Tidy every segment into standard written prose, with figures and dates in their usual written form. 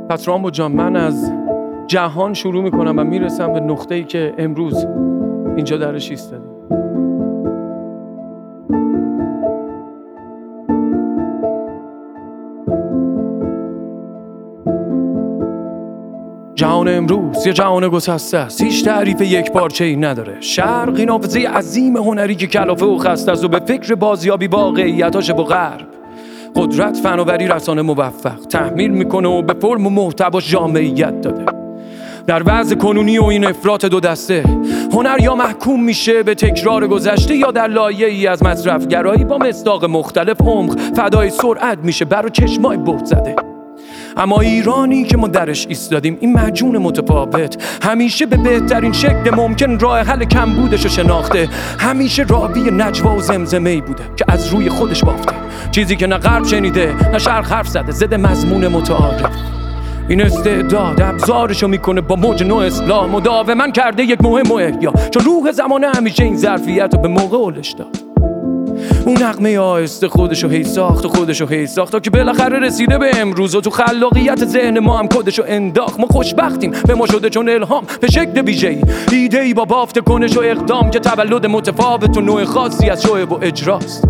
پس رامبو جان، من از جهان شروع میکنم و میرسم به نقطه‌ای که امروز اینجا درش ایستادیم. جهان امروز یه جهان گسسته است، هیچ تعریف یک پارچه‌ای نداره. شرق این حافظه عظیم هنری که کلافه و خسته است و به فکر بازیابی واقعیتاش با غرب، قدرت، فناوری، رسانه موفق تحمیل میکنه و به فرم و محتواش جامعیت داده. در وضع کنونی و این افراط دو دسته، هنر یا محکوم میشه به تکرار گذشته یا در لایه‌ای از مصرفگرایی با مصداق مختلف عمق فدای سرعت میشه برای چشمای بهت زده. اما ایرانی که ما درش ایستادیم، این مجون متفاوت، همیشه به بهترین شکل ممکن راه حل کمبودش رو شناخته. همیشه راوی نجوا و زمزمه‌ای بوده که از روی خودش بافته، چیزی که نه غرب شنیده نه شرق حرف زده، ضد مضمون متعارف. این استعداد ابزارشو میکنه با موج نو اسلام، مداوما کرده یک مهم و احیا، چون روح زمانه همیشه این ظرفیت رو به موقع اولش داد. اون نغمه آهسته خودشو هی ساخت و خودشو هی ساخت تا که بالاخره رسیده به امروز و تو خلاقیت ذهن ما هم کدشو انداخت. ما خوشبختیم به ما شده چون الهام به شکل ویژه‌ای، ایده‌ای با بافت کنش و اقدام که تولد متفاوت و نوع خاصی از شعب و اجراست.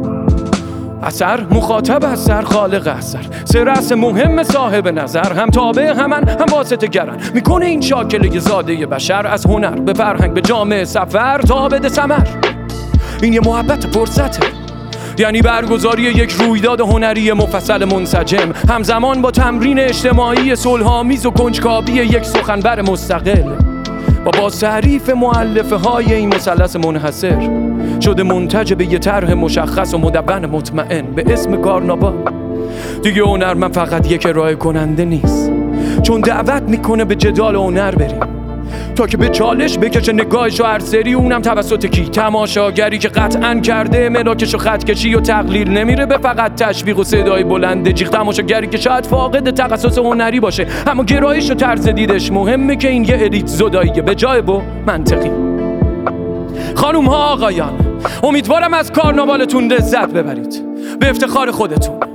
اثر مخاطب اثر، خالق اثر، سه رأس مهم صاحب نظر، هم تابع همن هم واسطه گرن، میکنه این شاکله زاده بشر از هنر به فرهنگ به جامعه سفر تا بده ثمر. این یه محبت فرصته، یعنی برگزاری یک رویداد هنری مفصل منسجم، همزمان با تمرین اجتماعی صلح‌آمیز و کنجکاوی یک سخنور مستقل. و با تعریف مؤلفه های این مثلث منحصر شده منتج به یه طرح مشخص و مدون مطمئن به اسم کارناوال. دیگه هنرمند فقط یک ارائه کننده نیست، چون دعوت میکنه به جدال هنر بریم تا که به چالش بکشه نگاهشو هر سری، اونم توسط کی؟ تماشاگری که قطعاً کرده ملاکشو خط کشی و تقلیل، نمیره به فقط تشویق و صدای بلند جیغ. تماشاگری که شاید فاقد تخصص هنری باشه اما گرایش و طرز دیدش مهمه که این یه الیت زداییه به جای با منطقی. خانوم ها آقایان، امیدوارم از کارناوالتون لذت ببرید، به افتخار خودتون.